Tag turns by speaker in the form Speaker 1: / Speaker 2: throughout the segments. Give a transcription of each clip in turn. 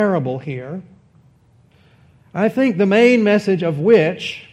Speaker 1: parable here, I think the main message of which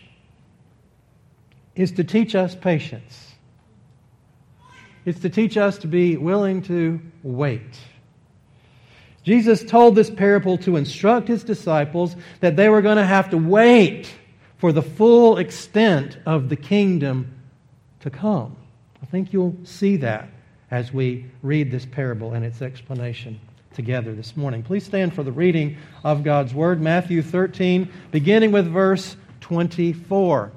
Speaker 1: is to teach us patience. It's to teach us to be willing to wait. Jesus told this parable to instruct His disciples that they were going to have to wait for the full extent of the kingdom to come. I think you'll see that as we read this parable and its explanation together this morning. Please stand for the reading of God's Word, Matthew 13, beginning with verse 24.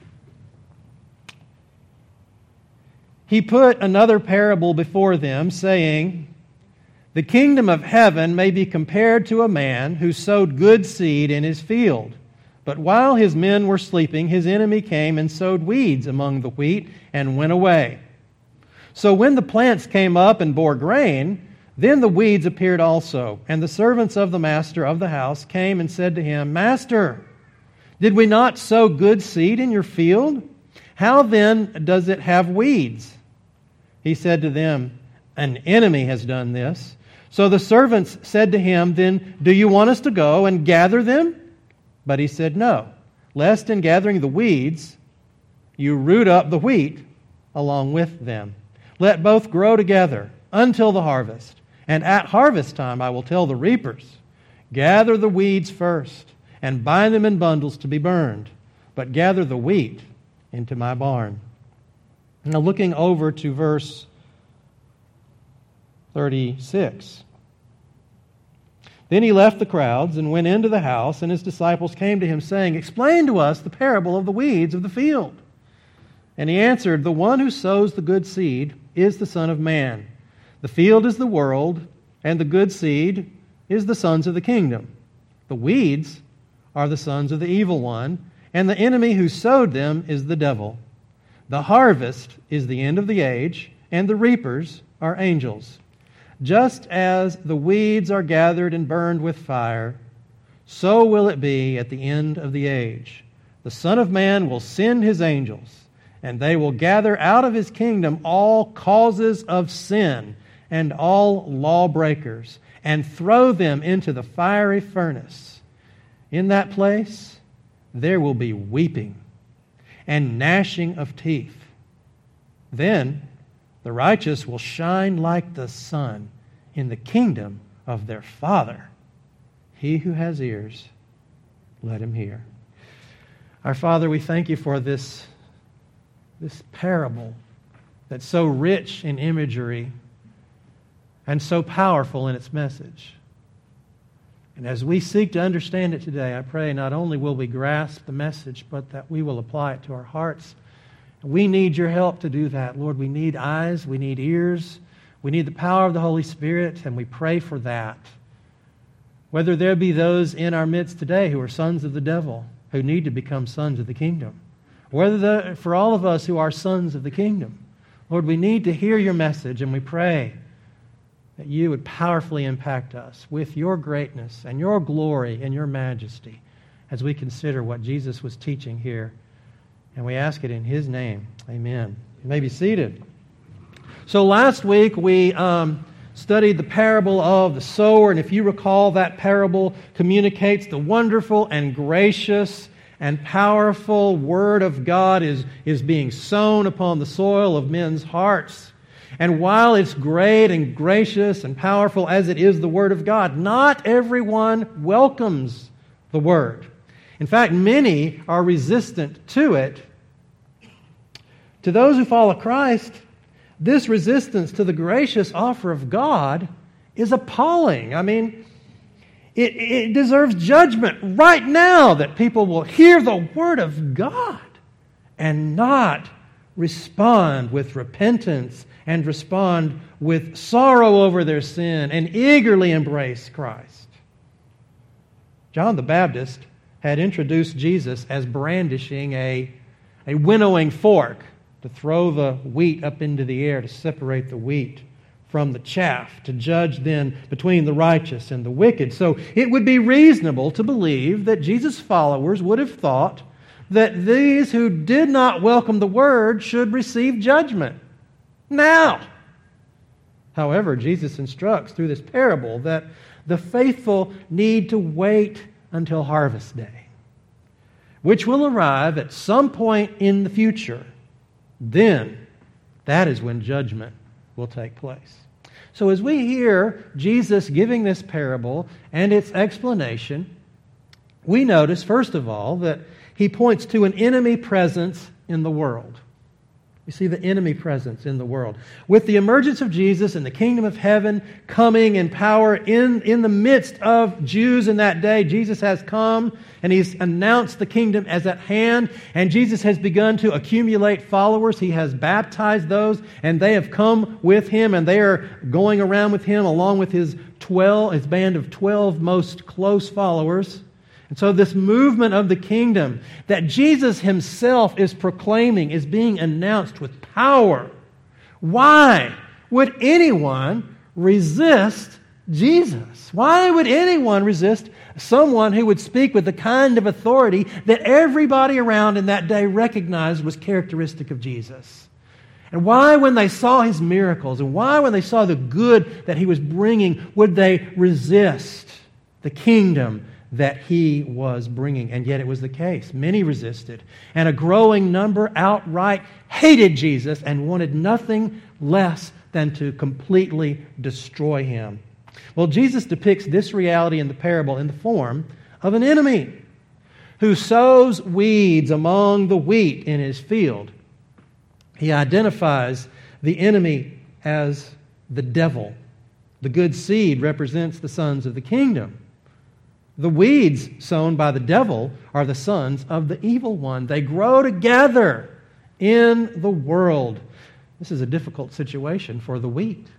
Speaker 1: He put another parable before them, saying, "The kingdom of heaven may be compared to a man who sowed good seed in his field. But while his men were sleeping, his enemy came and sowed weeds among the wheat and went away. So when the plants came up and bore grain, then the weeds appeared also. And the servants of the master of the house came and said to him, 'Master, did we not sow good seed in your field? How then does it have weeds?' He said to them, 'An enemy has done this.' So the servants said to him, 'Then do you want us to go and gather them?' But he said, 'No, lest in gathering the weeds you root up the wheat along with them. Let both grow together until the harvest. And at harvest time I will tell the reapers, gather the weeds first and bind them in bundles to be burned, but gather the wheat into my barn.'" Now looking over to verse 36. Then he left the crowds and went into the house, and his disciples came to him, saying, "Explain to us the parable of the weeds of the field." And he answered, "The one who sows the good seed is the Son of Man. The field is the world, and the good seed is the sons of the kingdom. The weeds are the sons of the evil one, and the enemy who sowed them is the devil. The harvest is the end of the age, and the reapers are angels. Just as the weeds are gathered and burned with fire, so will it be at the end of the age. The Son of Man will send His angels, and they will gather out of His kingdom all causes of sin and all lawbreakers, and throw them into the fiery furnace. In that place there will be weeping and gnashing of teeth. Then the righteous will shine like the sun in the kingdom of their Father. He who has ears, let him hear." Our Father, we thank You for this parable that's so rich in imagery and so powerful in its message. And as we seek to understand it today, I pray not only will we grasp the message, but that we will apply it to our hearts. We need Your help to do that. Lord, we need eyes, we need ears, we need the power of the Holy Spirit, and we pray for that. Whether there be those in our midst today who are sons of the devil, who need to become sons of the kingdom, whether for all of us who are sons of the kingdom, Lord, we need to hear Your message, and we pray that You would powerfully impact us with Your greatness and Your glory and Your majesty as we consider what Jesus was teaching here. And we ask it in His name. Amen. You may be seated. So last week we studied the parable of the sower, and if you recall, that parable communicates the wonderful and gracious and powerful Word of God is being sown upon the soil of men's hearts. And while it's great and gracious and powerful as it is the Word of God, not everyone welcomes the Word. In fact, many are resistant to it. To those who follow Christ, this resistance to the gracious offer of God is appalling. I mean, it deserves judgment right now that people will hear the Word of God and not respond with repentance and respond with sorrow over their sin and eagerly embrace Christ. John the Baptist had introduced Jesus as brandishing a winnowing fork to throw the wheat up into the air to separate the wheat from the chaff, to judge then between the righteous and the wicked. So it would be reasonable to believe that Jesus' followers would have thought that these who did not welcome the Word should receive judgment now. However, Jesus instructs through this parable that the faithful need to wait until harvest day, which will arrive at some point in the future. Then, that is when judgment will take place. So as we hear Jesus giving this parable and its explanation, we notice, first of all, that he points to an enemy presence in the world. You see the enemy presence in the world. With the emergence of Jesus and the kingdom of heaven coming in power in the midst of Jews in that day, Jesus has come and he's announced the kingdom as at hand, and Jesus has begun to accumulate followers. He has baptized those, and they have come with him, and they are going around with him along with his band of 12 most close followers. And so this movement of the kingdom that Jesus himself is proclaiming is being announced with power. Why would anyone resist Jesus? Why would anyone resist someone who would speak with the kind of authority that everybody around in that day recognized was characteristic of Jesus? And why, when they saw his miracles, and why, when they saw the good that he was bringing, would they resist the kingdom that he was bringing? And yet it was the case. Many resisted, and a growing number outright hated Jesus and wanted nothing less than to completely destroy him. Well, Jesus depicts this reality in the parable in the form of an enemy who sows weeds among the wheat in his field. He identifies the enemy as the devil. The good seed represents the sons of the kingdom. The weeds sown by the devil are the sons of the evil one. They grow together in the world. This is a difficult situation for the wheat.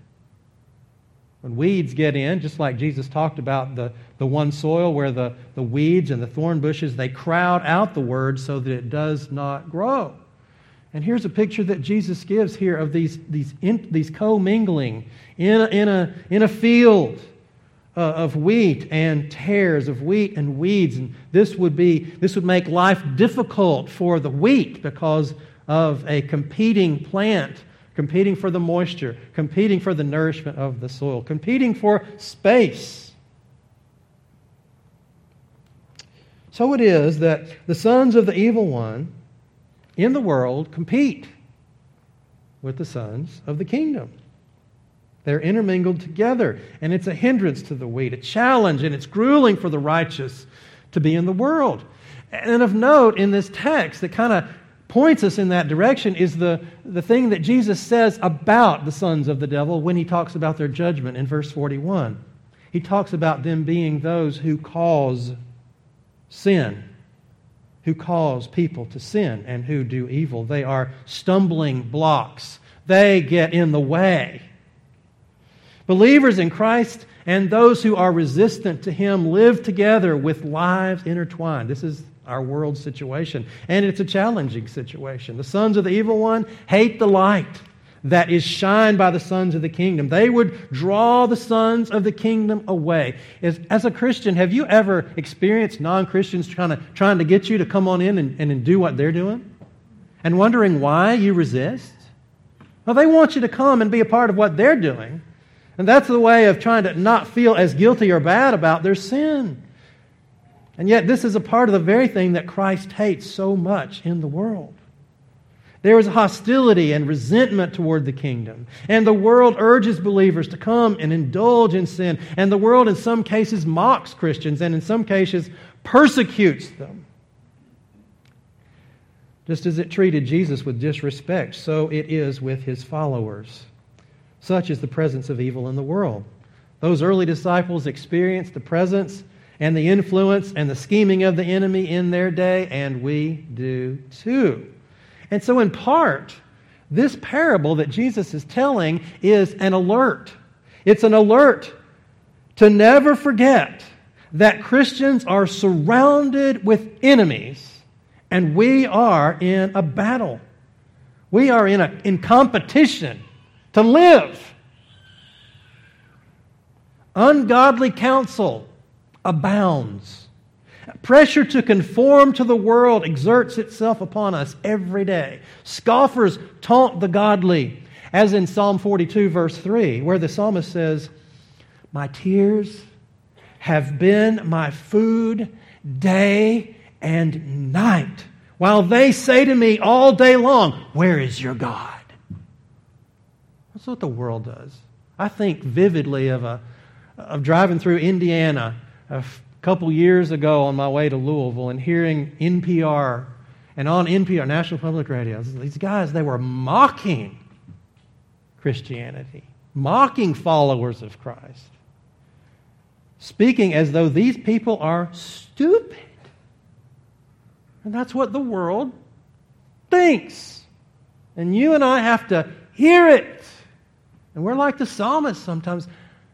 Speaker 1: When weeds get in, just like Jesus talked about the one soil where the weeds and the thorn bushes, they crowd out the word so that it does not grow. And here's a picture that Jesus gives here of these commingling in a field of wheat and tares, of wheat and weeds. And this would make life difficult for the wheat because of a competing plant, competing for the moisture, competing for the nourishment of the soil, competing for space. So it is that the sons of the evil one in the world compete with the sons of the kingdom. They're intermingled together, and it's a hindrance to the wheat, a challenge, and it's grueling for the righteous to be in the world. And of note in this text that kind of points us in that direction is the thing that Jesus says about the sons of the devil when he talks about their judgment in verse 41. He talks about them being those who cause sin, who cause people to sin and who do evil. They are stumbling blocks. They get in the way. Believers in Christ and those who are resistant to him live together with lives intertwined. This is our world situation, and it's a challenging situation. The sons of the evil one hate the light that is shined by the sons of the kingdom. They would draw the sons of the kingdom away. As a Christian, have you ever experienced non-Christians trying to get you to come on in and do what they're doing? And wondering why you resist? Well, they want you to come and be a part of what they're doing. And that's the way of trying to not feel as guilty or bad about their sin. And yet this is a part of the very thing that Christ hates so much in the world. There is hostility and resentment toward the kingdom. And the world urges believers to come and indulge in sin. And the world in some cases mocks Christians and in some cases persecutes them. Just as it treated Jesus with disrespect, so it is with his followers. Such is the presence of evil in the world. Those early disciples experienced the presence and the influence and the scheming of the enemy in their day, and we do too. And so in part, this parable that Jesus is telling is an alert. It's an alert to never forget that Christians are surrounded with enemies, and we are in a battle. We are in competition to live. Ungodly counsel abounds. Pressure to conform to the world exerts itself upon us every day. Scoffers taunt the godly, as in Psalm 42, verse 3, where the psalmist says, "My tears have been my food day and night, while they say to me all day long, where is your God? That's what the world does. I think vividly of driving through Indiana a couple years ago on my way to Louisville and hearing NPR, and on NPR, National Public Radio, these guys, they were mocking Christianity, mocking followers of Christ, speaking as though these people are stupid. And that's what the world thinks. And you and I have to hear it. And we're like the psalmist sometimes.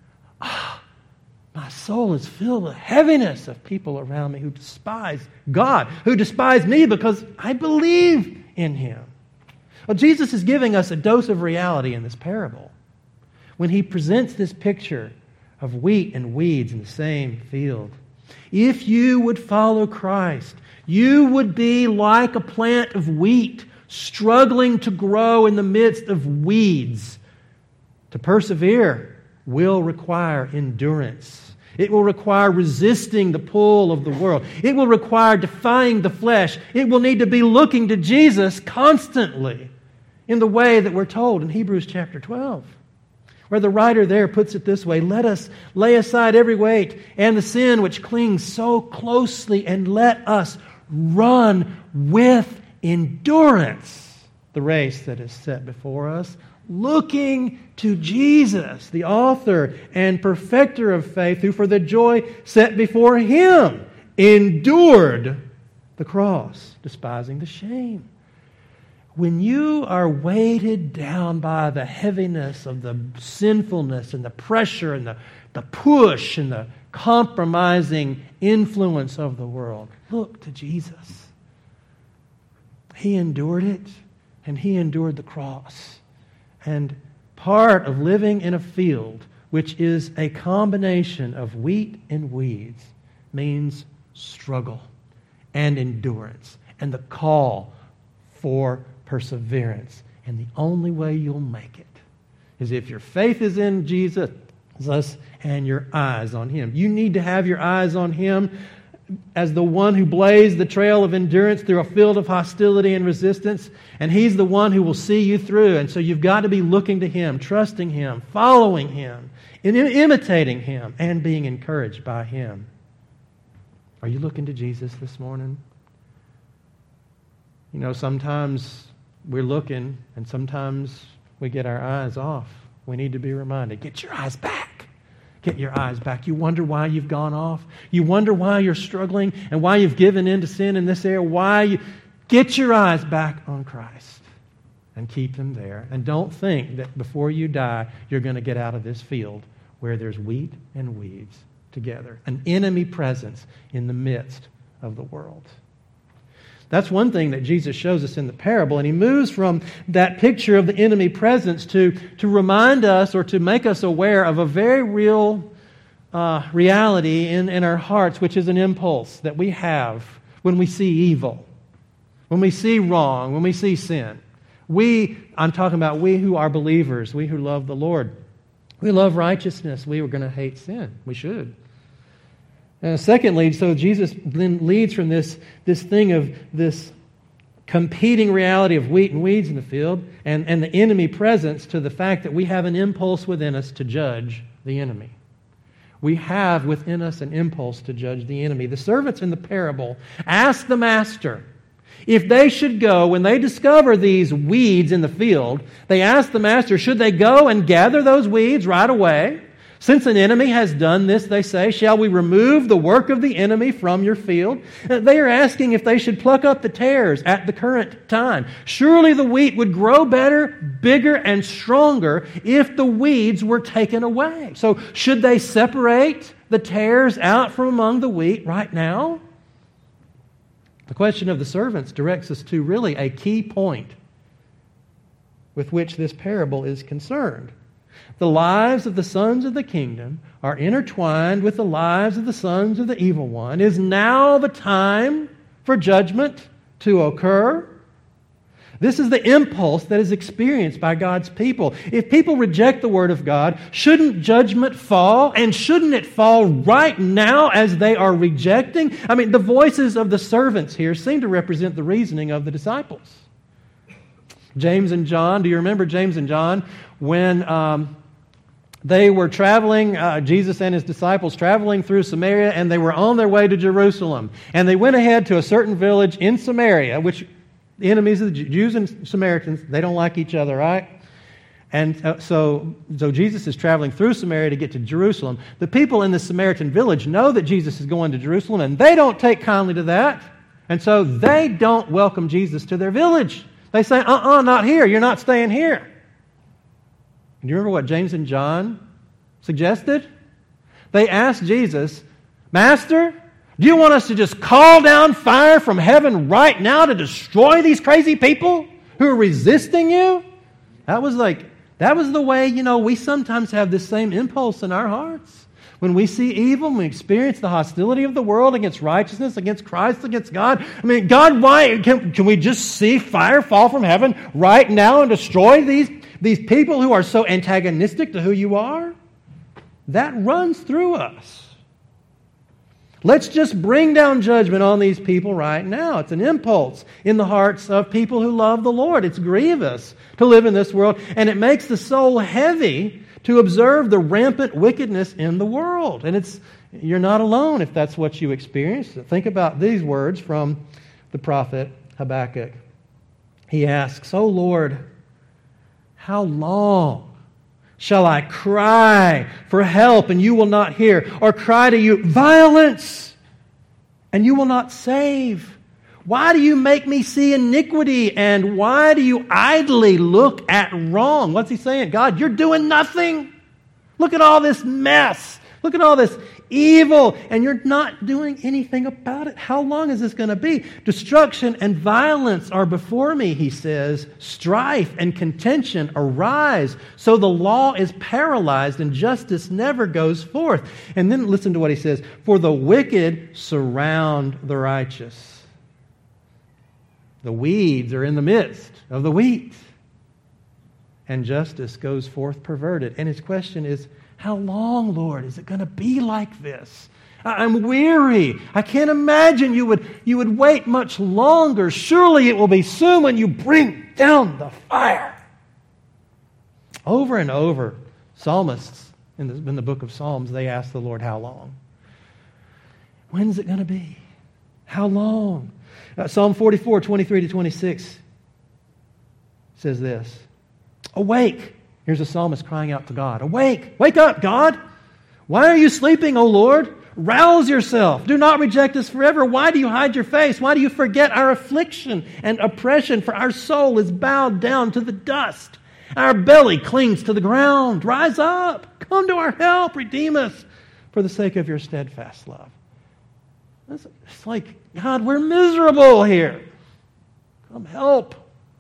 Speaker 1: My soul is filled with heaviness of people around me who despise God, who despise me because I believe in Him. Well, Jesus is giving us a dose of reality in this parable when He presents this picture of wheat and weeds in the same field. If you would follow Christ, you would be like a plant of wheat struggling to grow in the midst of weeds. To persevere will require endurance. It will require resisting the pull of the world. It will require defying the flesh. It will need to be looking to Jesus constantly in the way that we're told in Hebrews chapter 12, where the writer there puts it this way: let us lay aside every weight and the sin which clings so closely, and let us run with endurance the race that is set before us, looking to Jesus, the author and perfecter of faith, who for the joy set before Him endured the cross, despising the shame. When you are weighted down by the heaviness of the sinfulness and the pressure and the push and the compromising influence of the world, look to Jesus. He endured it, and He endured the cross. And part of living in a field which is a combination of wheat and weeds means struggle and endurance and the call for perseverance. And the only way you'll make it is if your faith is in Jesus and your eyes on Him. You need to have your eyes on Him as the one who blazed the trail of endurance through a field of hostility and resistance, and He's the one who will see you through. And so you've got to be looking to Him, trusting Him, following Him, and imitating Him, and being encouraged by Him. Are you looking to Jesus this morning? You know, sometimes we're looking, and sometimes we get our eyes off. We need to be reminded, get your eyes back. Get your eyes back. You wonder why you've gone off. You wonder why you're struggling and why you've given in to sin in this area. Get your eyes back on Christ and keep them there. And don't think that before you die, you're going to get out of this field where there's wheat and weeds together. An enemy presence in the midst of the world. That's one thing that Jesus shows us in the parable, and He moves from that picture of the enemy presence to remind us or to make us aware of a very real reality in our hearts, which is an impulse that we have when we see evil, when we see wrong, when we see sin. I'm talking about we who are believers, we who love the Lord. We love righteousness. We are going to hate sin. We should. Secondly, so Jesus then leads from this thing of this competing reality of wheat and weeds in the field and the enemy presence to the fact that we have an impulse within us to judge the enemy. We have within us an impulse to judge the enemy. The servants in the parable ask the master if they should go, when they discover these weeds in the field, they ask the master, should they go and gather those weeds right away? Since an enemy has done this, they say, shall we remove the work of the enemy from your field? They are asking if they should pluck up the tares at the current time. Surely the wheat would grow better, bigger, and stronger if the weeds were taken away. So should they separate the tares out from among the wheat right now? The question of the servants directs us to really a key point with which this parable is concerned. The lives of the sons of the kingdom are intertwined with the lives of the sons of the evil one. Is now the time for judgment to occur? This is the impulse that is experienced by God's people. If people reject the Word of God, shouldn't judgment fall? And shouldn't it fall right now as they are rejecting? I mean, the voices of the servants here seem to represent the reasoning of the disciples. James and John, do you remember James and John? When they were traveling, Jesus and his disciples traveling through Samaria, and they were on their way to Jerusalem. And they went ahead to a certain village in Samaria, which the enemies of the Jews and Samaritans, they don't like each other, right? And so Jesus is traveling through Samaria to get to Jerusalem. The people in the Samaritan village know that Jesus is going to Jerusalem, and they don't take kindly to that. And so they don't welcome Jesus to their village. They say, not here. You're not staying here. And do you remember what James and John suggested? They asked Jesus, Master, do you want us to just call down fire from heaven right now to destroy these crazy people who are resisting you? That was the way, we sometimes have this same impulse in our hearts. When we see evil, when we experience the hostility of the world against righteousness, against Christ, against God. I mean, God, why can we just see fire fall from heaven right now and destroy these people who are so antagonistic to who you are? That runs through us. Let's just bring down judgment on these people right now. It's an impulse in the hearts of people who love the Lord. It's grievous to live in this world, and it makes the soul heavy to observe the rampant wickedness in the world. And you're not alone if that's what you experience. Think about these words from the prophet Habakkuk. He asks, "O Lord, how long shall I cry for help and you will not hear? Or cry to you, violence, and you will not save? Why do you make me see iniquity? And why do you idly look at wrong?" What's he saying? God, you're doing nothing. Look at all this mess. Look at all this evil, and you're not doing anything about it. How long is this going to be? Destruction and violence are before me, he says. Strife and contention arise. So the law is paralyzed and justice never goes forth. And then listen to what he says. For the wicked surround the righteous. The weeds are in the midst of the wheat. And justice goes forth perverted. And his question is, how long, Lord, is it going to be like this? I'm weary. I can't imagine you would wait much longer. Surely it will be soon when you bring down the fire. Over and over, psalmists in the book of Psalms, they ask the Lord, how long? When's it going to be? How long? Psalm 44, 23 to 26 says this. Awake. Here's a psalmist crying out to God. Awake! Wake up, God! Why are you sleeping, O Lord? Rouse yourself. Do not reject us forever. Why do you hide your face? Why do you forget our affliction and oppression? For our soul is bowed down to the dust. Our belly clings to the ground. Rise up. Come to our help. Redeem us for the sake of your steadfast love. It's like, God, we're miserable here. Come help.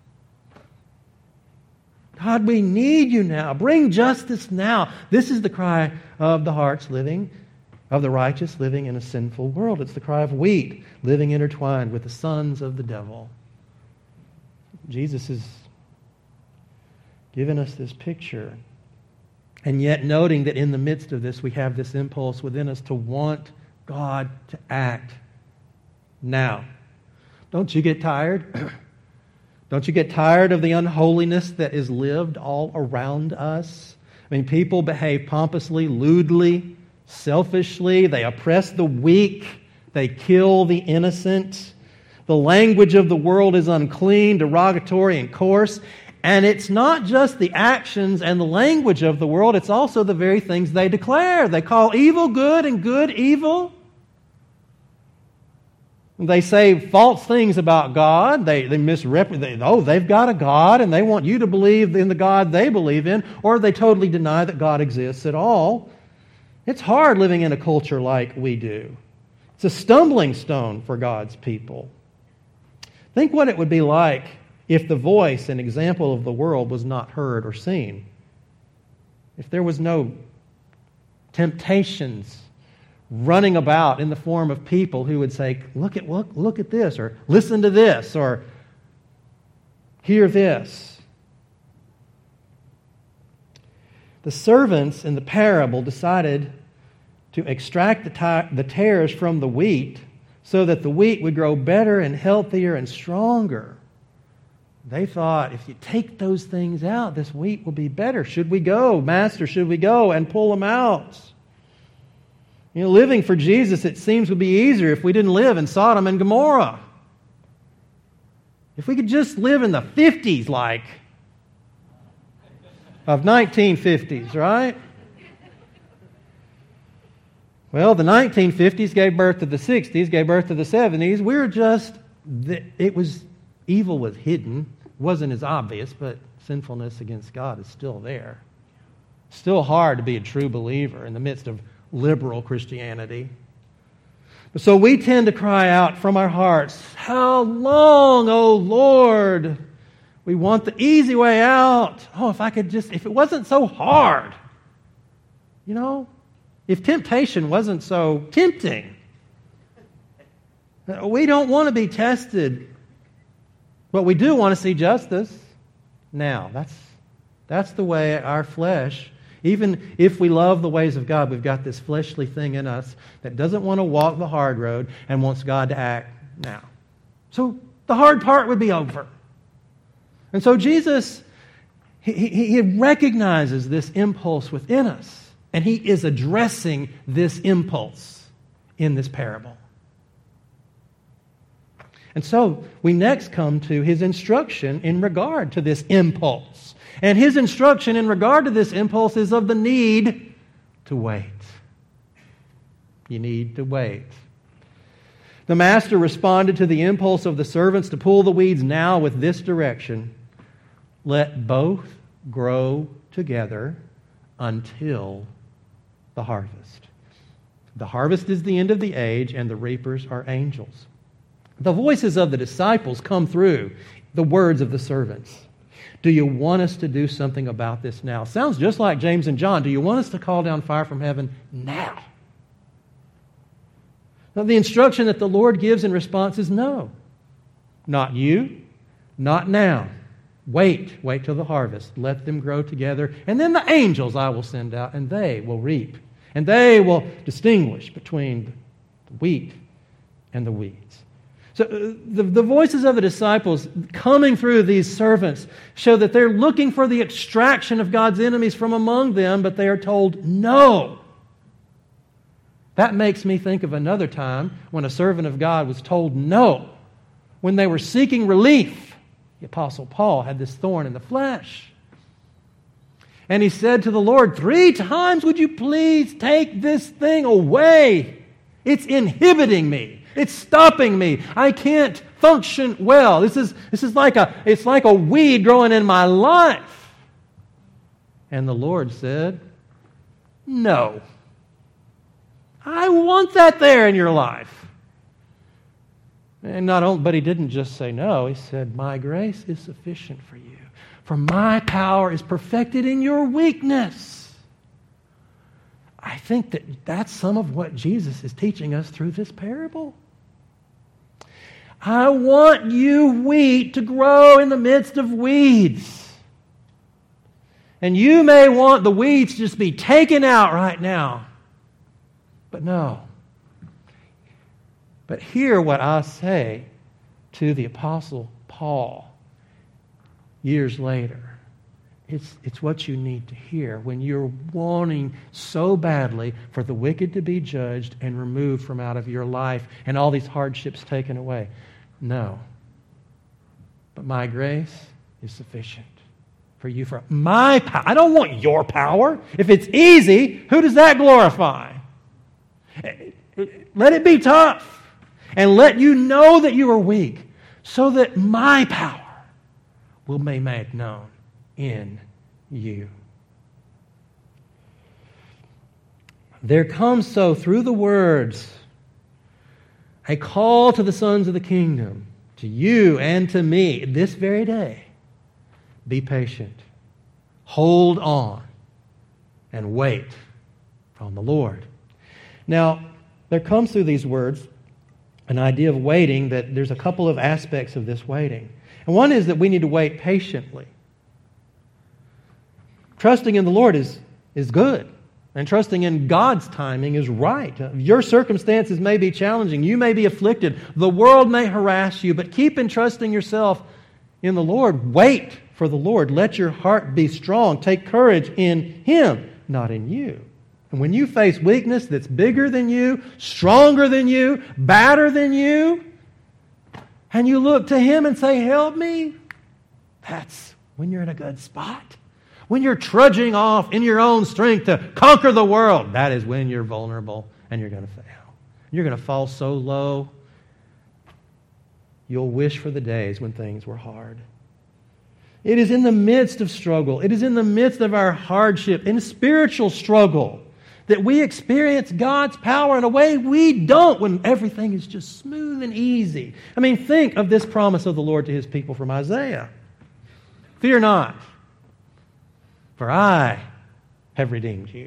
Speaker 1: God, we need you now. Bring justice now. This is the cry of the hearts living, of the righteous living in a sinful world. It's the cry of wheat living intertwined with the sons of the devil. Jesus has given us this picture. And yet noting that in the midst of this, we have this impulse within us to want God to act now. Don't you get tired? Don't you get tired of the unholiness that is lived all around us? I mean, people behave pompously, lewdly, selfishly. They oppress the weak. They kill the innocent. The language of the world is unclean, derogatory, and coarse. And it's not just the actions and the language of the world, it's also the very things they declare. They call evil good and good evil. They say false things about God. They misrepresent. They've got a God, and they want you to believe in the God they believe in, or they totally deny that God exists at all. It's hard living in a culture like we do. It's a stumbling stone for God's people. Think what it would be like if the voice and example of the world was not heard or seen. If there was no temptations running about in the form of people who would say, look at this, or listen to this, or Hear this. The servants in the parable decided to extract the tares from the wheat so that the wheat would grow better and healthier and stronger. They thought, if you take those things out, this wheat will be better. Should we go, Master, should we go and pull them out? Living for Jesus, it seems, would be easier if we didn't live in Sodom and Gomorrah. If we could just live in the 50s, of 1950s, right? Well, the 1950s gave birth to the 60s, gave birth to the 70s. Evil was hidden. It wasn't as obvious, but sinfulness against God is still there. Still hard to be a true believer in the midst of liberal Christianity. So we tend to cry out from our hearts, "How long, O Lord?" We want the easy way out. Oh, if it wasn't so hard. If temptation wasn't so tempting. We don't want to be tested, but we do want to see justice. Now, that's the way our flesh, even if we love the ways of God, we've got this fleshly thing in us that doesn't want to walk the hard road and wants God to act now. So the hard part would be over. And so Jesus, he recognizes this impulse within us, and he is addressing this impulse in this parable. And so we next come to his instruction in regard to this impulse. And his instruction in regard to this impulse is of the need to wait. You need to wait. The master responded to the impulse of the servants to pull the weeds now with this direction: let both grow together until the harvest. The harvest is the end of the age, and the reapers are angels. The voices of the disciples come through the words of the servants. Do you want us to do something about this now? Sounds just like James and John. Do you want us to call down fire from heaven now? Now, the instruction that the Lord gives in response is no. Not you, not now. Wait till the harvest. Let them grow together. And then the angels I will send out, and they will reap. And they will distinguish between the wheat and the weeds. So the voices of the disciples coming through these servants show that they're looking for the extraction of God's enemies from among them, but they are told no. That makes me think of another time when a servant of God was told no, when they were seeking relief. The Apostle Paul had this thorn in the flesh. And he said to the Lord, 3 times, would you please take this thing away? It's inhibiting me. It's stopping me. I can't function well. This is like a weed growing in my life. And the Lord said, no. I want that there in your life. And but he didn't just say no. He said, my grace is sufficient for you, for my power is perfected in your weakness. I think that's some of what Jesus is teaching us through this parable. I want you, wheat, to grow in the midst of weeds. And you may want the weeds to just be taken out right now. But no. But hear what I say to the Apostle Paul years later. It's what you need to hear when you're wanting so badly for the wicked to be judged and removed from out of your life and all these hardships taken away. No. But my grace is sufficient for you, for my power. I don't want your power. If it's easy, who does that glorify? Let it be tough. And let you know that you are weak, so that my power will be made known in you. There comes so through the words a call to the sons of the kingdom, to you and to me this very day. Be patient. Hold on and wait on the Lord. Now, there comes through these words an idea of waiting, that there's a couple of aspects of this waiting. And one is that we need to wait patiently. Trusting in the Lord is good. And trusting in God's timing is right. Your circumstances may be challenging. You may be afflicted. The world may harass you. But keep entrusting yourself in the Lord. Wait for the Lord. Let your heart be strong. Take courage in Him, not in you. And when you face weakness that's bigger than you, stronger than you, badder than you, and you look to Him and say, help me, that's when you're in a good spot. When you're trudging off in your own strength to conquer the world, that is when you're vulnerable and you're going to fail. You're going to fall so low, you'll wish for the days when things were hard. It is in the midst of struggle, it is in the midst of our hardship, in spiritual struggle, that we experience God's power in a way we don't when everything is just smooth and easy. I mean, think of this promise of the Lord to His people from Isaiah. Fear not, for I have redeemed you.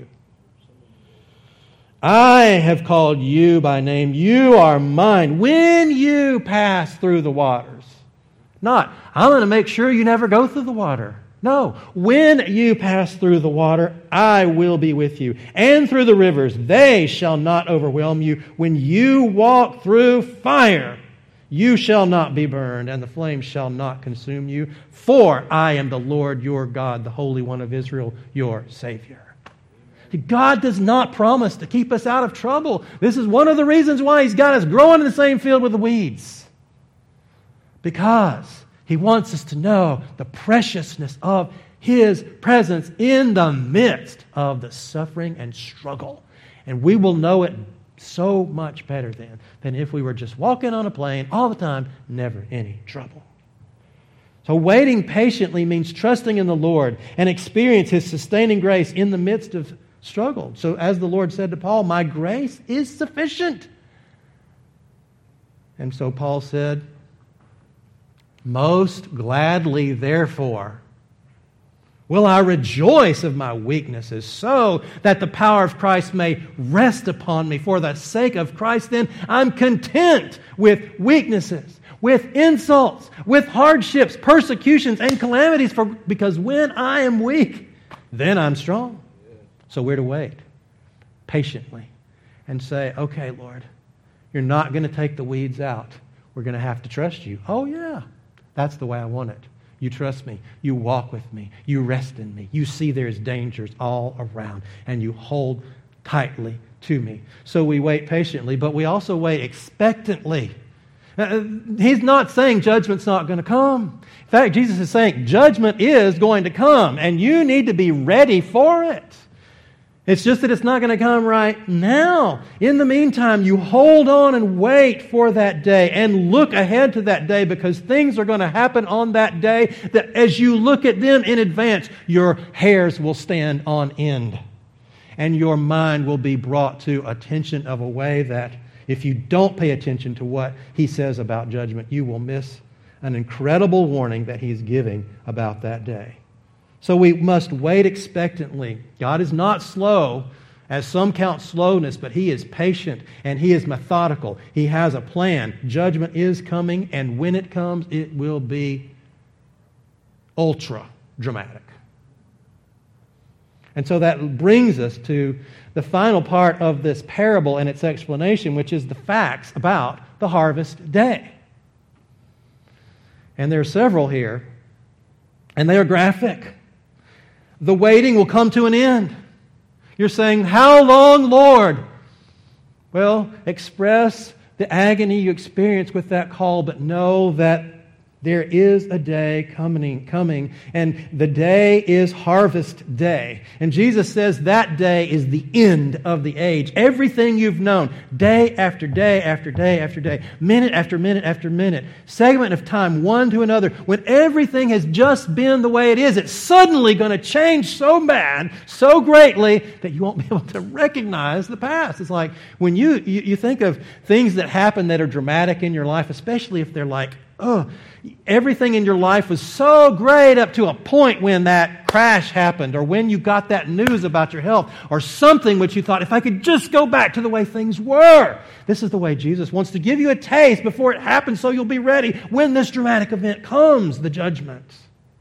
Speaker 1: I have called you by name. You are mine. When you pass through the waters. Not, I'm going to make sure you never go through the water. No, when you pass through the water, I will be with you. And through the rivers, they shall not overwhelm you. When you walk through fire, you shall not be burned, and the flames shall not consume you. For I am the Lord your God, the Holy One of Israel, your Savior. God does not promise to keep us out of trouble. This is one of the reasons why He's got us growing in the same field with the weeds. Because He wants us to know the preciousness of His presence in the midst of the suffering and struggle. And we will know it so much better than if we were just walking on a plane all the time, never any trouble. So waiting patiently means trusting in the Lord and experience His sustaining grace in the midst of struggle. So as the Lord said to Paul, my grace is sufficient. And so Paul said, most gladly, therefore, will I rejoice of my weaknesses, so that the power of Christ may rest upon me. For the sake of Christ, then, I'm content with weaknesses, with insults, with hardships, persecutions, and calamities, because when I am weak, then I'm strong. So we're to wait patiently and say, okay, Lord, you're not going to take the weeds out. We're going to have to trust you. Oh, yeah, that's the way I want it. You trust me. You walk with me. You rest in me. You see there's dangers all around, and you hold tightly to me. So we wait patiently, but we also wait expectantly. He's not saying judgment's not going to come. In fact, Jesus is saying judgment is going to come, and you need to be ready for it. It's just that it's not going to come right now. In the meantime, you hold on and wait for that day and look ahead to that day, because things are going to happen on that day that as you look at them in advance, your hairs will stand on end. And your mind will be brought to attention of a way that if you don't pay attention to what He says about judgment, you will miss an incredible warning that He's giving about that day. So we must wait expectantly. God is not slow, as some count slowness, but He is patient and He is methodical. He has a plan. Judgment is coming, and when it comes, it will be ultra dramatic. And so that brings us to the final part of this parable and its explanation, which is the facts about the harvest day. And there are several here, and they are graphic. The waiting will come to an end. You're saying, how long, Lord? Well, express the agony you experience with that call, but know that there is a day coming, and the day is harvest day. And Jesus says that day is the end of the age. Everything you've known, day after day after day after day, minute after minute after minute, segment of time, one to another, when everything has just been the way it is, it's suddenly going to change so bad, so greatly, that you won't be able to recognize the past. It's like when you think of things that happen that are dramatic in your life, especially if they're like oh, everything in your life was so great up to a point when that crash happened, or when you got that news about your health, or something which you thought, if I could just go back to the way things were. This is the way Jesus wants to give you a taste before it happens, so you'll be ready when this dramatic event comes, the judgment.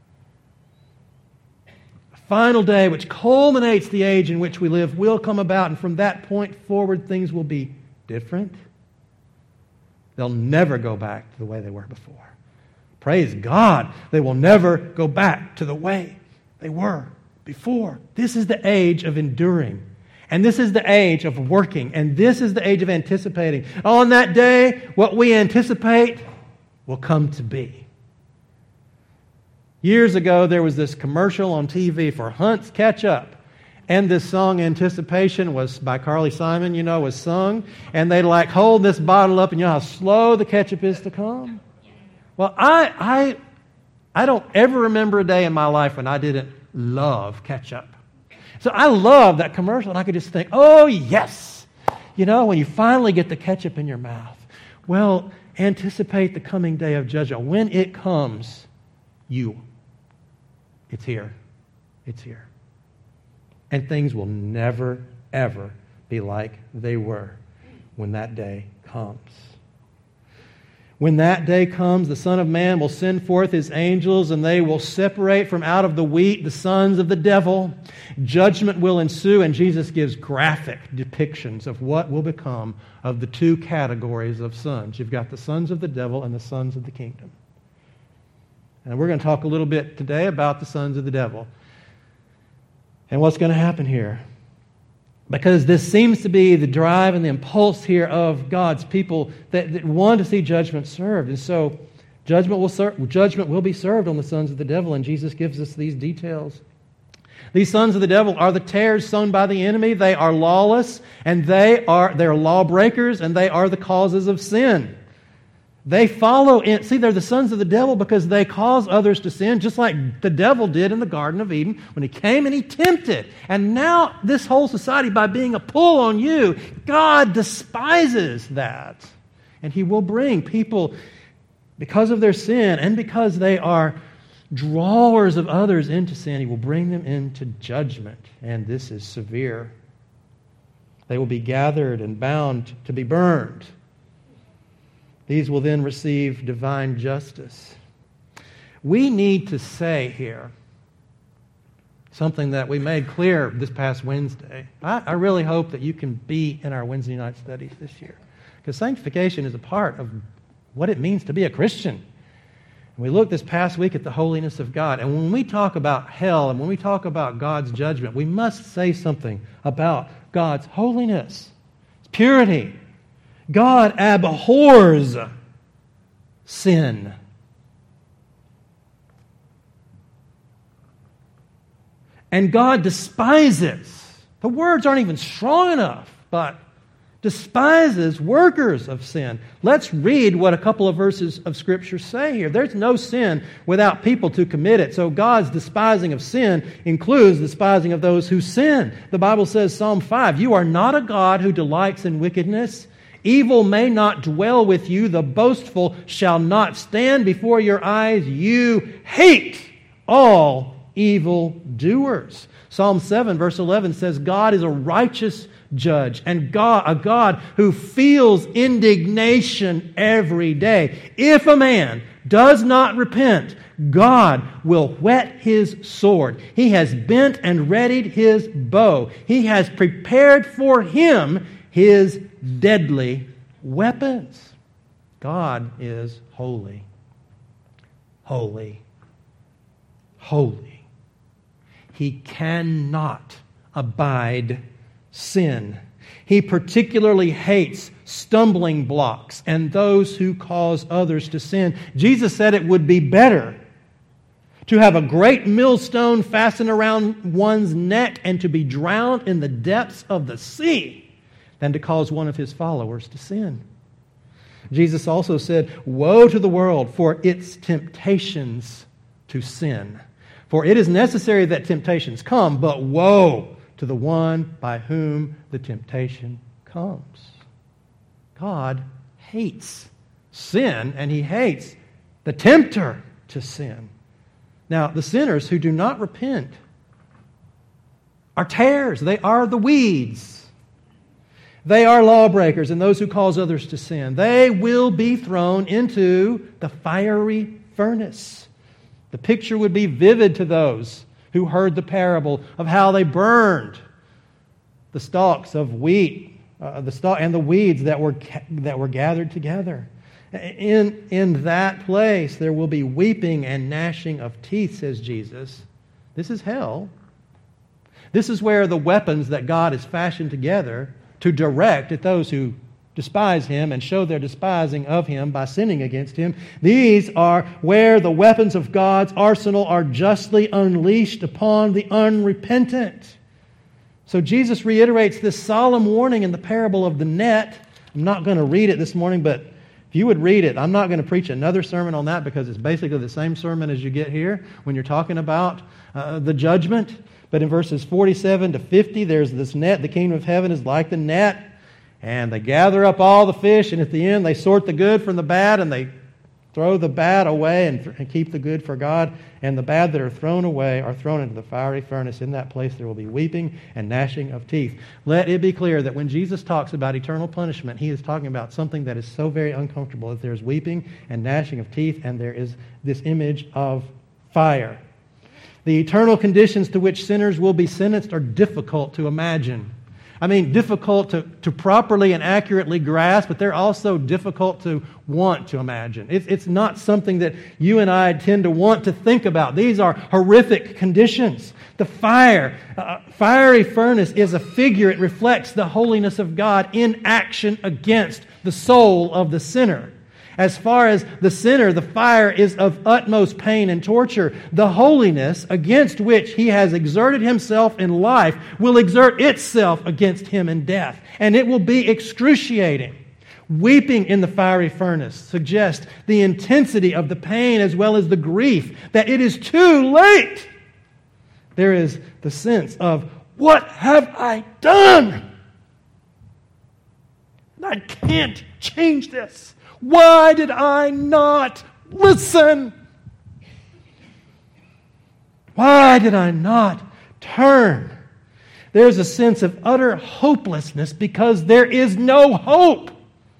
Speaker 1: A final day which culminates the age in which we live will come about, and from that point forward, things will be different. They'll never go back to the way they were before. Praise God, they will never go back to the way they were before. This is the age of enduring. And this is the age of working. And this is the age of anticipating. On that day, what we anticipate will come to be. Years ago, there was this commercial on TV for Hunt's Ketchup. And this song, Anticipation, was by Carly Simon, was sung. And they'd hold this bottle up, and you know how slow the ketchup is to come? Well, I don't ever remember a day in my life when I didn't love ketchup. So I love that commercial, and I could just think, oh, yes. When you finally get the ketchup in your mouth. Well, anticipate the coming day of judgment. When it comes, it's here. It's here. And things will never, ever be like they were when that day comes. When that day comes, the Son of Man will send forth His angels, and they will separate from out of the wheat the sons of the devil. Judgment will ensue, and Jesus gives graphic depictions of what will become of the two categories of sons. You've got the sons of the devil and the sons of the kingdom. And we're going to talk a little bit today about the sons of the devil and what's going to happen here. Because this seems to be the drive and the impulse here of God's people that want to see judgment served. And so judgment will be served on the sons of the devil, and Jesus gives us these details. These sons of the devil are the tares sown by the enemy. They are lawless, and they're lawbreakers, and they are the causes of sin. They follow in. See, they're the sons of the devil because they cause others to sin, just like the devil did in the Garden of Eden when he came and he tempted. And now this whole society, by being a pull on you, God despises that. And He will bring people, because of their sin and because they are drawers of others into sin, He will bring them into judgment. And this is severe. They will be gathered and bound to be burned. These will then receive divine justice. We need to say here something that we made clear this past Wednesday. I really hope that you can be in our Wednesday night studies this year, because sanctification is a part of what it means to be a Christian. And we looked this past week at the holiness of God. And when we talk about hell and when we talk about God's judgment, we must say something about God's holiness, His purity. God abhors sin. And God despises, the words aren't even strong enough, but despises workers of sin. Let's read what a couple of verses of Scripture say here. There's no sin without people to commit it. So God's despising of sin includes despising of those who sin. The Bible says, Psalm 5, "You are not a God who delights in wickedness. Evil may not dwell with you. The boastful shall not stand before your eyes. You hate all evildoers." Psalm 7, verse 11 says, God is a righteous judge and a God who feels indignation every day. If a man does not repent, God will whet His sword. He has bent and readied His bow. He has prepared for him His deadly weapons. God is holy. Holy. Holy. He cannot abide sin. He particularly hates stumbling blocks and those who cause others to sin. Jesus said it would be better to have a great millstone fastened around one's neck and to be drowned in the depths of the sea than to cause one of His followers to sin. Jesus also said, "Woe to the world for its temptations to sin. For it is necessary that temptations come, but woe to the one by whom the temptation comes." God hates sin, and He hates the tempter to sin. Now, the sinners who do not repent are tares. They are the weeds. They are lawbreakers and those who cause others to sin. They will be thrown into the fiery furnace. The picture would be vivid to those who heard the parable of how they burned the stalks of wheat, and the weeds that were gathered together. In that place there will be weeping and gnashing of teeth, says Jesus. This is hell. This is where the weapons that God has fashioned together to direct at those who despise Him and show their despising of Him by sinning against Him. These are where the weapons of God's arsenal are justly unleashed upon the unrepentant. So Jesus reiterates this solemn warning in the parable of the net. I'm not going to read it this morning, but if you would read it, I'm not going to preach another sermon on that because it's basically the same sermon as you get here when you're talking about the judgment. But in verses 47 to 50, there's this net. The kingdom of heaven is like the net. And they gather up all the fish, and at the end they sort the good from the bad, and they throw the bad away and keep the good for God. And the bad that are thrown away are thrown into the fiery furnace. In that place there will be weeping and gnashing of teeth. Let it be clear that when Jesus talks about eternal punishment, He is talking about something that is so very uncomfortable that there's weeping and gnashing of teeth, and there is this image of fire. The eternal conditions to which sinners will be sentenced are difficult to imagine. I mean, difficult to properly and accurately grasp, but they're also difficult to want to imagine. It's not something that you and I tend to want to think about. These are horrific conditions. The fiery furnace is a figure. It reflects the holiness of God in action against the soul of the sinner. As far as the sinner, the fire is of utmost pain and torture. The holiness against which he has exerted himself in life will exert itself against him in death. And it will be excruciating. Weeping in the fiery furnace suggests the intensity of the pain as well as the grief that it is too late. There is the sense of, what have I done? I can't change this. Why did I not listen? Why did I not turn? There's a sense of utter hopelessness because there is no hope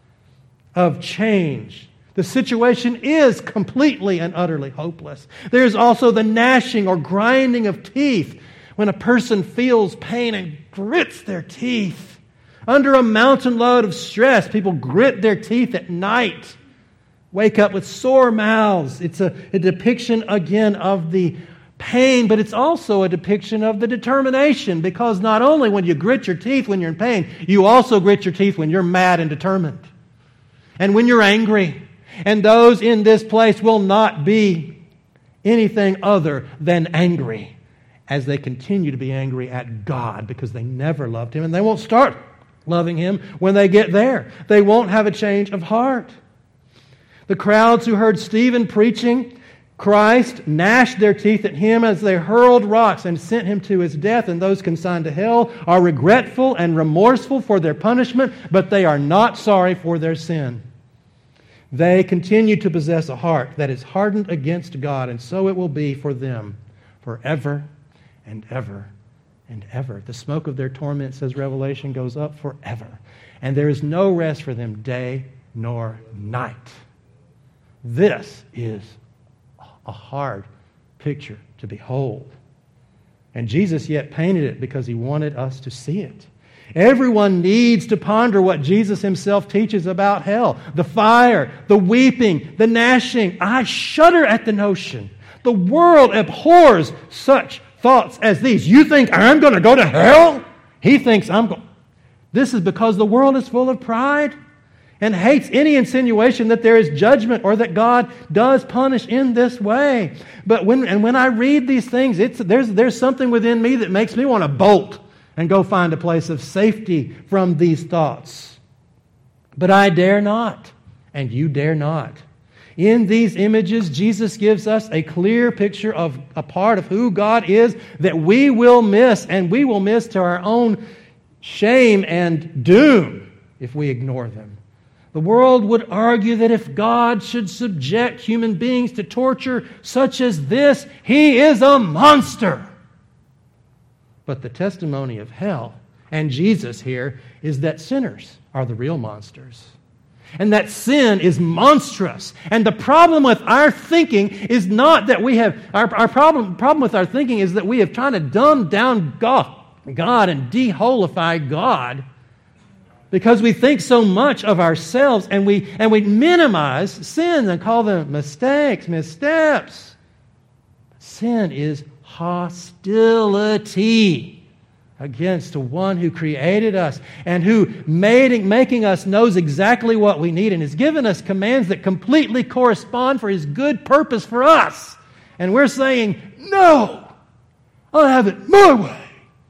Speaker 1: of change. The situation is completely and utterly hopeless. There's also the gnashing or grinding of teeth when a person feels pain and grits their teeth. Under a mountain load of stress, people grit their teeth at night, wake up with sore mouths. It's a depiction, again, of the pain, but it's also a depiction of the determination, because not only when you grit your teeth when you're in pain, you also grit your teeth when you're mad and determined, and when you're angry. And those in this place will not be anything other than angry as they continue to be angry at God because they never loved Him, and they won't start loving Him when they get there. They won't have a change of heart. The crowds who heard Stephen preaching Christ gnashed their teeth at him as they hurled rocks and sent him to his death, and those consigned to hell are regretful and remorseful for their punishment, but they are not sorry for their sin. They continue to possess a heart that is hardened against God, and so it will be for them forever and ever and ever. The smoke of their torment, says Revelation, goes up forever. And there is no rest for them day nor night. This is a hard picture to behold. And Jesus yet painted it because He wanted us to see it. Everyone needs to ponder what Jesus Himself teaches about hell. The fire, the weeping, the gnashing. I shudder at the notion. The world abhors such thoughts as these. You think I'm going to go to hell? He thinks I'm going. This is because the world is full of pride and hates any insinuation that there is judgment or that God does punish in this way. But when I read these things, there's something within me that makes me want to bolt and go find a place of safety from these thoughts. But I dare not, and you dare not. In these images, Jesus gives us a clear picture of a part of who God is that we will miss, and we will miss to our own shame and doom if we ignore them. The world would argue that if God should subject human beings to torture such as this, He is a monster. But the testimony of hell and Jesus here is that sinners are the real monsters. And that sin is monstrous. And the problem with our thinking is not that we have... Our problem with our thinking is that we have tried to dumb down God and de-holify God because we think so much of ourselves and we minimize sin and call them mistakes, missteps. Sin is hostility against the one who created us and who making us knows exactly what we need and has given us commands that completely correspond for His good purpose for us. And we're saying, no, I'll have it my way.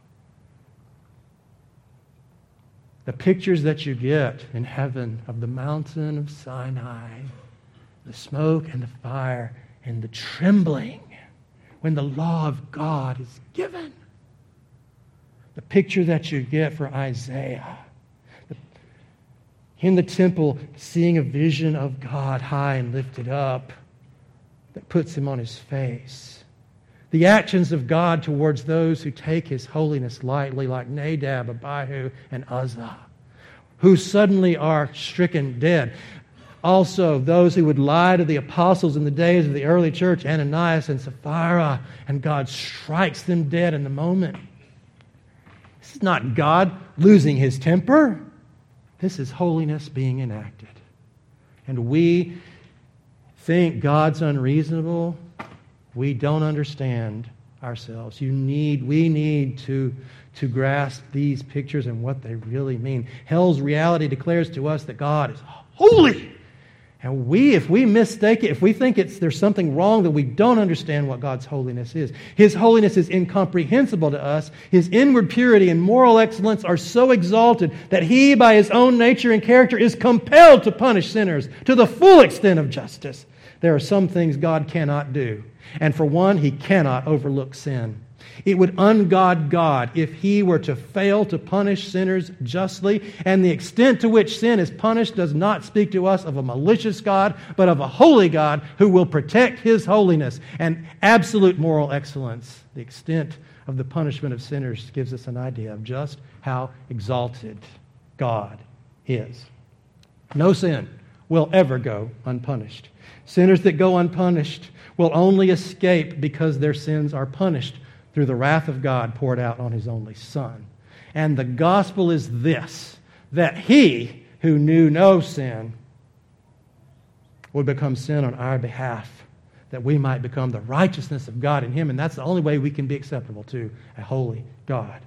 Speaker 1: The pictures that you get in heaven of the mountain of Sinai, the smoke and the fire and the trembling when the law of God is given. The picture that you get for Isaiah in the temple, seeing a vision of God high and lifted up that puts him on his face. The actions of God towards those who take His holiness lightly, like Nadab, Abihu, and Uzzah, who suddenly are stricken dead. Also, those who would lie to the apostles in the days of the early church, Ananias and Sapphira, and God strikes them dead in the moment. This is not God losing His temper. This is holiness being enacted. And we think God's unreasonable. We don't understand ourselves. We need to grasp these pictures and what they really mean. Hell's reality declares to us that God is holy. And if we mistake it, if we think there's something wrong, then we don't understand what God's holiness is. His holiness is incomprehensible to us. His inward purity and moral excellence are so exalted that He, by His own nature and character, is compelled to punish sinners to the full extent of justice. There are some things God cannot do. And for one, He cannot overlook sin. It would ungod God if He were to fail to punish sinners justly, and the extent to which sin is punished does not speak to us of a malicious God, but of a holy God who will protect His holiness and absolute moral excellence. The extent of the punishment of sinners gives us an idea of just how exalted God is. No sin will ever go unpunished. Sinners that go unpunished will only escape because their sins are punished through the wrath of God poured out on His only Son. And the gospel is this, that He who knew no sin would become sin on our behalf, that we might become the righteousness of God in Him. And that's the only way we can be acceptable to a holy God.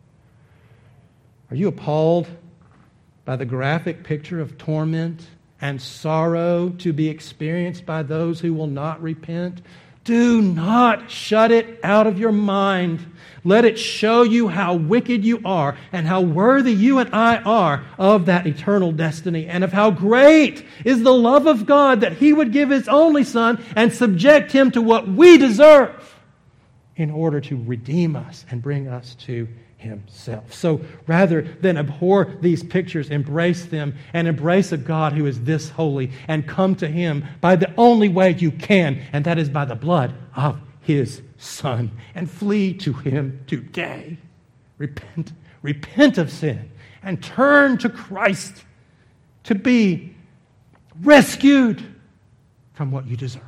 Speaker 1: Are you appalled by the graphic picture of torment and sorrow to be experienced by those who will not repent? Do not shut it out of your mind. Let it show you how wicked you are and how worthy you and I are of that eternal destiny, and of how great is the love of God that He would give His only Son and subject Him to what we deserve in order to redeem us and bring us to Himself. So rather than abhor these pictures, embrace them and embrace a God who is this holy, and come to Him by the only way you can, and that is by the blood of His Son, and flee to Him today. Repent of sin and turn to Christ to be rescued from what you deserve.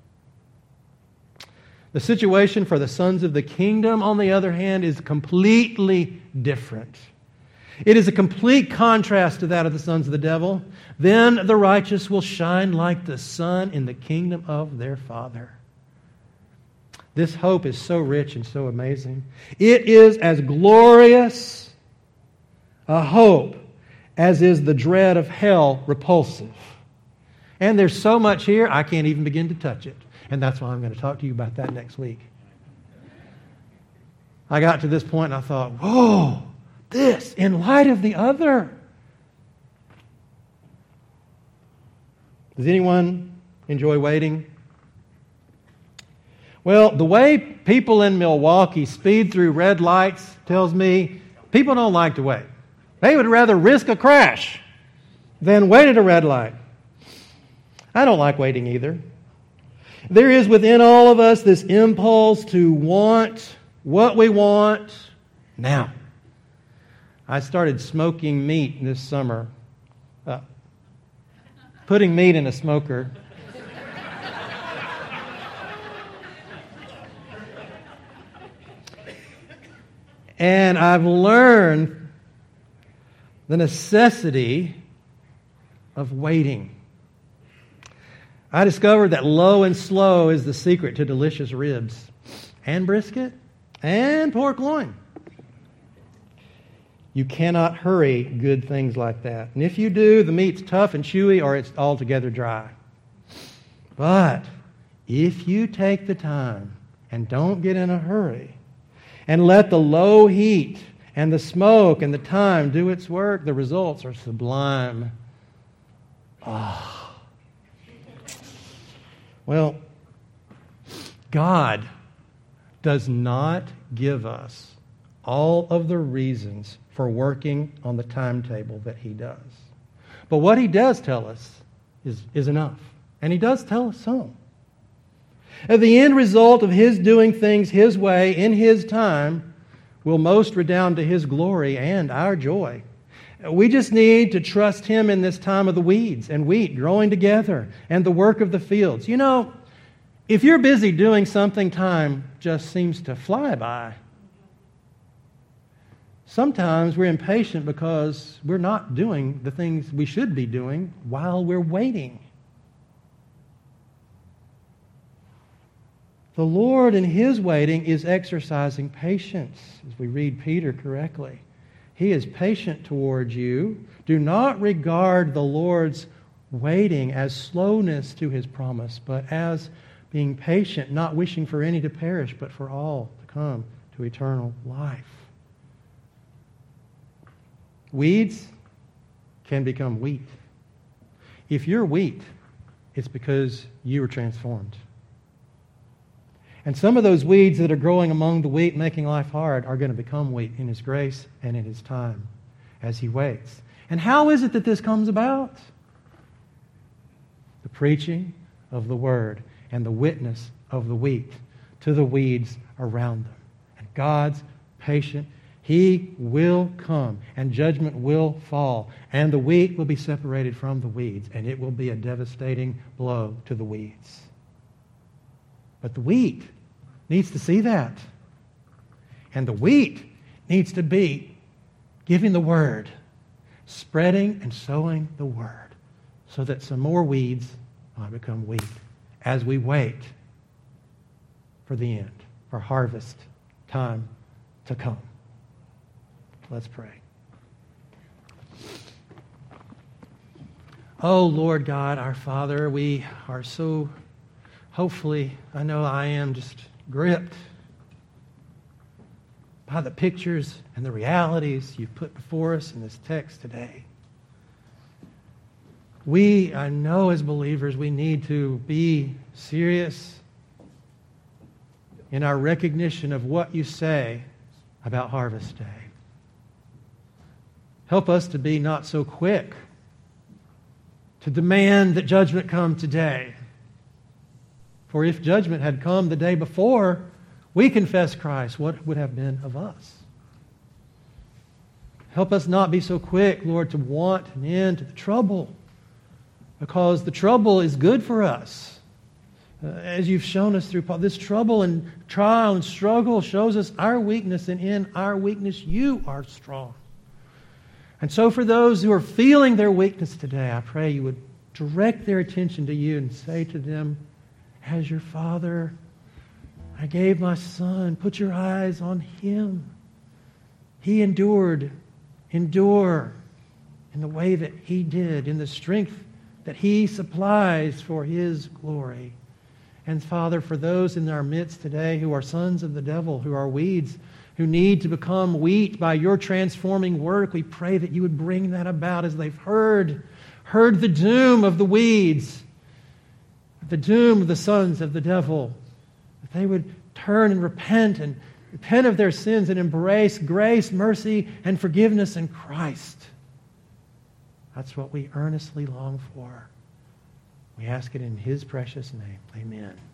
Speaker 1: The situation for the sons of the kingdom, on the other hand, is completely different. It is a complete contrast to that of the sons of the devil. Then the righteous will shine like the sun in the kingdom of their Father. This hope is so rich and so amazing. It is as glorious a hope as is the dread of hell repulsive. And there's so much here, I can't even begin to touch it. And that's why I'm going to talk to you about that next week. I got to this point and I thought, whoa, this in light of the other. Does anyone enjoy waiting? Well, the way people in Milwaukee speed through red lights tells me people don't like to wait. They would rather risk a crash than wait at a red light. I don't like waiting either. There is within all of us this impulse to want what we want now. I started smoking meat this summer, putting meat in a smoker. And I've learned the necessity of waiting. I discovered that low and slow is the secret to delicious ribs and brisket and pork loin. You cannot hurry good things like that. And if you do, the meat's tough and chewy or it's altogether dry. But if you take the time and don't get in a hurry and let the low heat and the smoke and the time do its work, the results are sublime. Well, God does not give us all of the reasons for working on the timetable that He does. But what He does tell us is enough. And He does tell us some. And the end result of His doing things His way in His time will most redound to His glory and our joy. We just need to trust Him in this time of the weeds and wheat growing together and the work of the fields. You know, if you're busy doing something, time just seems to fly by. Sometimes we're impatient because we're not doing the things we should be doing while we're waiting. The Lord in His waiting is exercising patience, as we read Peter correctly. He is patient towards you. Do not regard the Lord's waiting as slowness to His promise, but as being patient, not wishing for any to perish, but for all to come to eternal life. Weeds can become wheat. If you're wheat, it's because you were transformed. And some of those weeds that are growing among the wheat, making life hard, are going to become wheat in His grace and in His time as He waits. And how is it that this comes about? The preaching of the Word and the witness of the wheat to the weeds around them. And God's patient. He will come and judgment will fall. And the wheat will be separated from the weeds. And it will be a devastating blow to the weeds. But the wheat needs to see that. And the wheat needs to be giving the Word, spreading and sowing the Word, so that some more weeds might become wheat as we wait for the end, for harvest time to come. Let's pray. Oh, Lord God, our Father, we are so, hopefully, I know I am just gripped by the pictures and the realities you've put before us in this text today. I know as believers, we need to be serious in our recognition of what you say about Harvest Day. Help us to be not so quick to demand that judgment come today. For if judgment had come the day before we confessed Christ, what would have been of us? Help us not be so quick, Lord, to want an end to the trouble, because the trouble is good for us. As you've shown us through Paul, this trouble and trial and struggle shows us our weakness, and in our weakness you are strong. And so for those who are feeling their weakness today, I pray you would direct their attention to you and say to them, as your Father, I gave my Son. Put your eyes on Him. He endured. Endure in the way that He did, in the strength that He supplies for His glory. And Father, for those in our midst today who are sons of the devil, who are weeds, who need to become wheat by your transforming work, we pray that you would bring that about as they've heard the doom of the weeds, the doom of the sons of the devil, that they would turn and repent of their sins and embrace grace, mercy, and forgiveness in Christ. That's what we earnestly long for. We ask it in His precious name. Amen.